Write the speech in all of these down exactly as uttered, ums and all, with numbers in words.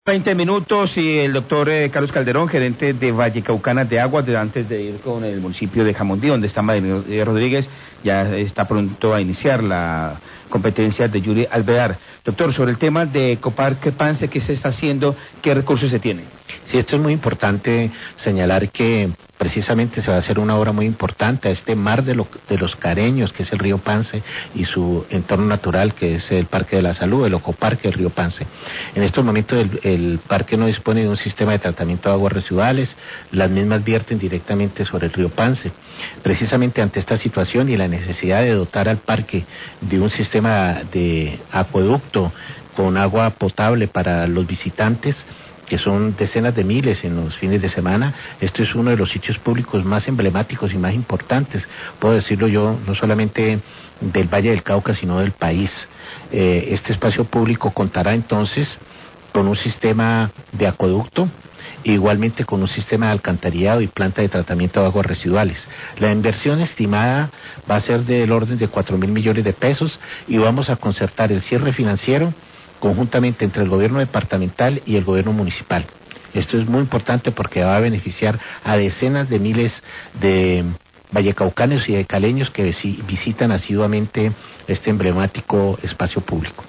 veinte minutos y el doctor eh, Carlos Calderón, gerente de Vallecaucanas de Aguas, de antes de ir con el municipio de Jamundí, donde está María Rodríguez, ya está pronto a iniciar la competencia de Yuri Alvear. Doctor, sobre el tema de Ecoparque Pance, ¿qué se está haciendo? ¿Qué recursos se tienen? Sí, esto es muy importante señalar que precisamente se va a hacer una obra muy importante a este mar de, lo, de los Careños, que es el río Pance, y su entorno natural, que es el Parque de la Salud, el Ecoparque del río Pance. En estos momentos el, el parque no dispone de un sistema de tratamiento de aguas residuales, las mismas vierten directamente sobre el río Pance. Precisamente ante esta situación y la necesidad de dotar al parque de un sistema de acueducto con agua potable para los visitantes, que son decenas de miles en los fines de semana, esto es uno de los sitios públicos más emblemáticos y más importantes, puedo decirlo yo, no solamente del Valle del Cauca, sino del país. Eh, este espacio público contará entonces con un sistema de acueducto, igualmente con un sistema de alcantarillado y planta de tratamiento de aguas residuales. La inversión estimada va a ser del orden de cuatro mil millones de pesos y vamos a concertar el cierre financiero conjuntamente entre el gobierno departamental y el gobierno municipal. Esto es muy importante porque va a beneficiar a decenas de miles de vallecaucanos y de caleños que visitan asiduamente este emblemático espacio público.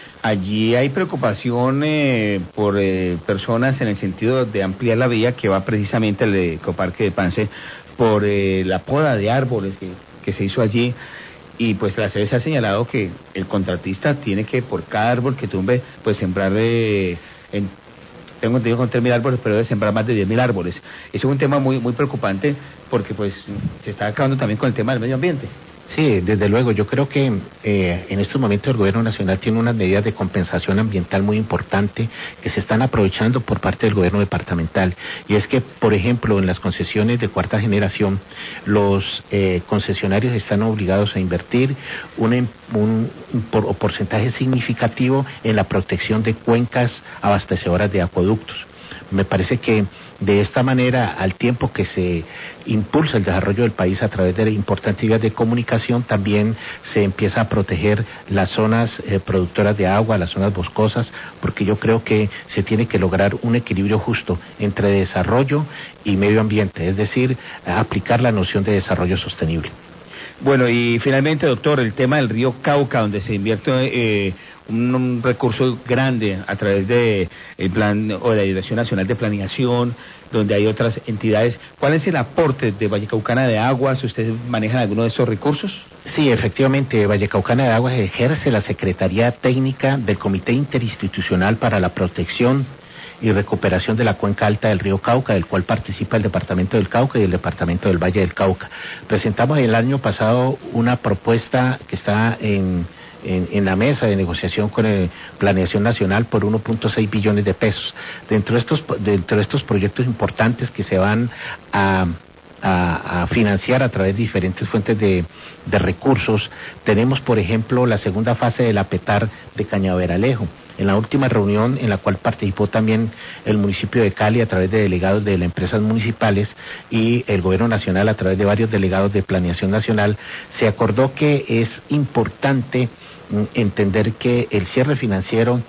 Allí hay preocupación eh, por eh, personas en el sentido de ampliar la vía que va precisamente al Ecoparque de Pance por eh, la poda de árboles que, que se hizo allí. Y pues la C B se ha señalado que el contratista tiene que por cada árbol que tumbe, pues sembrar, eh, en, tengo entendido con tres mil árboles, pero debe sembrar más de diez mil árboles. Eso es un tema muy muy preocupante porque pues se está acabando también con el tema del medio ambiente. Sí, desde luego, yo creo que eh, en estos momentos el gobierno nacional tiene unas medidas de compensación ambiental muy importante que se están aprovechando por parte del gobierno departamental, y es que, por ejemplo, en las concesiones de cuarta generación, los eh, concesionarios están obligados a invertir un, un, un por, porcentaje significativo en la protección de cuencas abastecedoras de acueductos. Me parece que de esta manera, al tiempo que se impulsa el desarrollo del país a través de importantes vías de comunicación, también se empieza a proteger las zonas eh, productoras de agua, las zonas boscosas, porque yo creo que se tiene que lograr un equilibrio justo entre desarrollo y medio ambiente, es decir, aplicar la noción de desarrollo sostenible. Bueno, y finalmente, doctor, el tema del río Cauca, donde se invierte eh, un, un recurso grande a través de el plan o de la Dirección Nacional de Planeación, donde hay otras entidades. ¿Cuál es el aporte de Vallecaucana de Aguas? ¿Ustedes manejan alguno de esos recursos? Sí, efectivamente, Vallecaucana de Aguas ejerce la Secretaría Técnica del Comité Interinstitucional para la Protección y Recuperación de la Cuenca Alta del río Cauca, del cual participa el Departamento del Cauca y el Departamento del Valle del Cauca. Presentamos el año pasado una propuesta que está en, en, en la mesa de negociación con el Planeación Nacional por uno punto seis billones de pesos. Dentro de estos, dentro de estos proyectos importantes que se van a A, a financiar a través de diferentes fuentes de, de recursos, tenemos por ejemplo la segunda fase del APETAR de Cañaveralejo. En la última reunión en la cual participó también el municipio de Cali a través de delegados de las empresas municipales y el gobierno nacional a través de varios delegados de Planeación Nacional, se acordó que es importante entender que el cierre financiero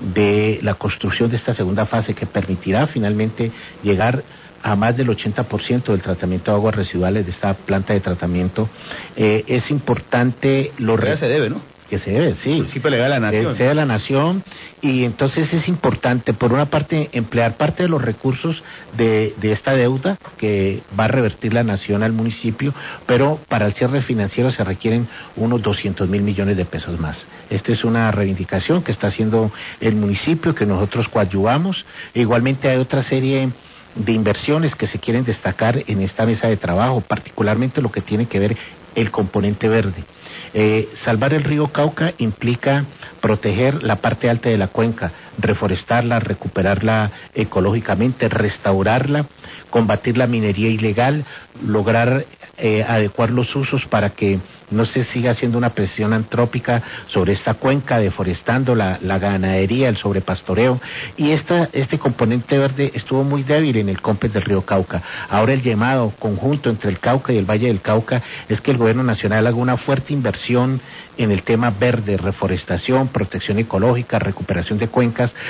de la construcción de esta segunda fase, que permitirá finalmente llegar a más del ochenta por ciento del tratamiento de aguas residuales de esta planta de tratamiento, eh, es importante lo re... se debe, ¿no? Que se debe, sí. Principio legal de la nación. Se debe a la nación, y entonces es importante, por una parte, emplear parte de los recursos de, de esta deuda que va a revertir la nación al municipio, pero para el cierre financiero se requieren unos doscientos mil millones de pesos más. Esta es una reivindicación que está haciendo el municipio, que nosotros coadyuvamos. E igualmente hay otra serie de inversiones que se quieren destacar en esta mesa de trabajo, particularmente lo que tiene que ver el componente verde. Eh, salvar el río Cauca implica proteger la parte alta de la cuenca, reforestarla, recuperarla ecológicamente, restaurarla, combatir la minería ilegal, lograr eh, adecuar los usos para que no se siga haciendo una presión antrópica sobre esta cuenca, deforestando la, la ganadería, el sobrepastoreo, y esta, este componente verde estuvo muy débil en el COMPES del río Cauca. Ahora el llamado conjunto entre el Cauca y el Valle del Cauca es que el gobierno nacional haga una fuerte inversión en el tema verde, reforestación, protección ecológica, recuperación de cuencas,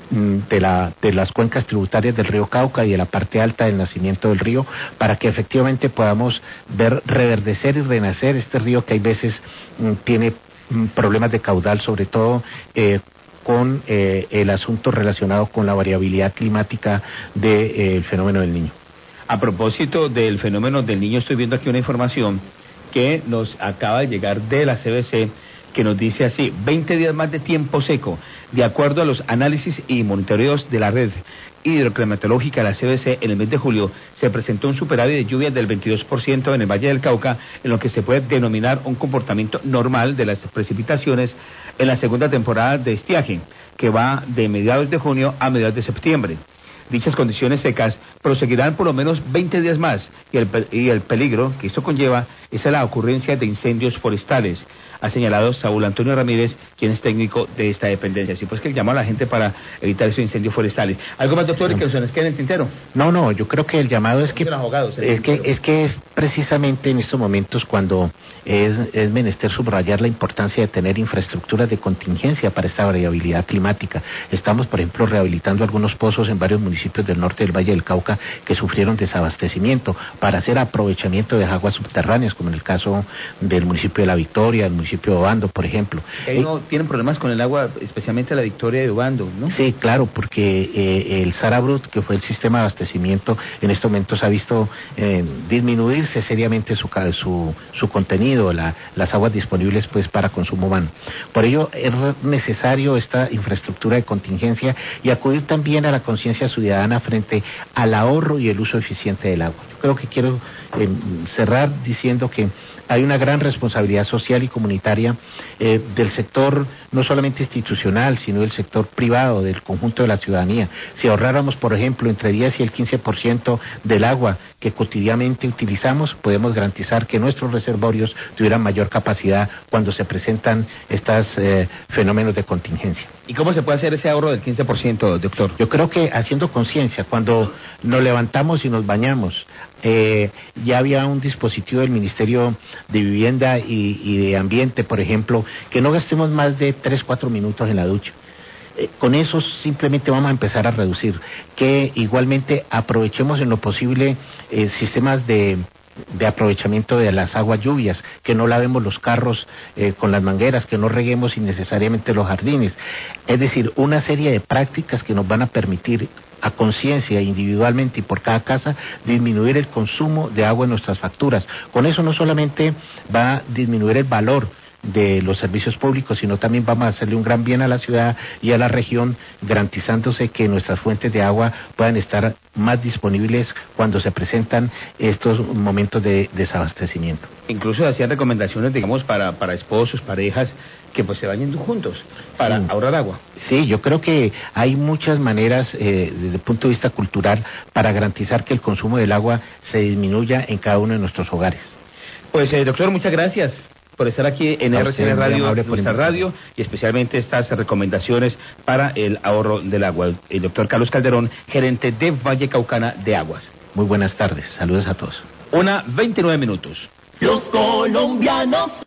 de, la, de las cuencas tributarias del río Cauca y de la parte alta del nacimiento del río, para que efectivamente podamos ver reverdecer y renacer este río que hay veces mm, tiene mm, problemas de caudal, sobre todo eh, con eh, el asunto relacionado con la variabilidad climática del de, eh, fenómeno del Niño. A propósito del fenómeno del Niño, estoy viendo aquí una información que nos acaba de llegar de la C B C, que nos dice así: veinte días más de tiempo seco. De acuerdo a los análisis y monitoreos de la red hidroclimatológica de la C B C, en el mes de julio se presentó un superávit de lluvias del veintidós por ciento en el Valle del Cauca, en lo que se puede denominar un comportamiento normal de las precipitaciones en la segunda temporada de estiaje, que va de mediados de junio a mediados de septiembre. Dichas condiciones secas proseguirán por lo menos veinte días más, y el, y el peligro que esto conlleva es la ocurrencia de incendios forestales, ha señalado Saúl Antonio Ramírez, quien es técnico de esta dependencia. Así pues que llama a la gente para evitar esos incendios forestales. ¿Algo más, doctor, que se nos quede en el tintero? No, no, yo creo que el llamado es que abogados, es que es que es precisamente en estos momentos cuando es, es menester subrayar la importancia de tener infraestructuras de contingencia para esta variabilidad climática. Estamos, por ejemplo, rehabilitando algunos pozos en varios municipios del norte del Valle del Cauca que sufrieron desabastecimiento para hacer aprovechamiento de aguas subterráneas, como en el caso del municipio de La Victoria, el municipio de Obando, por ejemplo. Ahí no tienen problemas con el agua, especialmente La Victoria de Obando, ¿no? Sí, claro, porque eh, el Sarabrut, que fue el sistema de abastecimiento, en estos momentos ha visto eh, disminuirse seriamente su, su, su contenido, la, las aguas disponibles pues para consumo humano. Por ello es necesario esta infraestructura de contingencia y acudir también a la conciencia ciudadana frente al ahorro y el uso eficiente del agua. Yo creo que quiero eh, cerrar diciendo que hay una gran responsabilidad social y comunitaria eh, del sector, no solamente institucional, sino del sector privado, del conjunto de la ciudadanía. Si ahorráramos, por ejemplo, entre diez y el quince por ciento del agua que cotidianamente utilizamos, podemos garantizar que nuestros reservorios tuvieran mayor capacidad cuando se presentan estos eh, fenómenos de contingencia. ¿Y cómo se puede hacer ese ahorro del quince por ciento, doctor? Yo creo que haciendo conciencia, cuando nos levantamos y nos bañamos, eh, ya había un dispositivo del Ministerio de Vivienda y, y de Ambiente, por ejemplo, que no gastemos más de tres, cuatro minutos en la ducha. Eh, con eso simplemente vamos a empezar a reducir, que igualmente aprovechemos en lo posible eh, sistemas de de aprovechamiento de las aguas lluvias, que no lavemos los carros eh, con las mangueras, que no reguemos innecesariamente los jardines. Es decir, una serie de prácticas que nos van a permitir a conciencia individualmente y por cada casa disminuir el consumo de agua en nuestras facturas. Con eso no solamente va a disminuir el valor de los servicios públicos, sino también vamos a hacerle un gran bien a la ciudad y a la región, garantizándose que nuestras fuentes de agua puedan estar más disponibles cuando se presentan estos momentos de desabastecimiento. Incluso hacían recomendaciones, digamos, para, para esposos, parejas, que pues se bañen juntos para sí. ahorrar agua. Sí, yo creo que hay muchas maneras eh, desde el punto de vista cultural para garantizar que el consumo del agua se disminuya en cada uno de nuestros hogares. Pues eh, doctor, muchas gracias por estar aquí en a R C N Radio, nuestra radio, y especialmente estas recomendaciones para el ahorro del agua. El doctor Carlos Calderón, gerente de Valle Caucana de Aguas. Muy buenas tardes, saludos a todos. Una veintinueve minutos. Los colombianos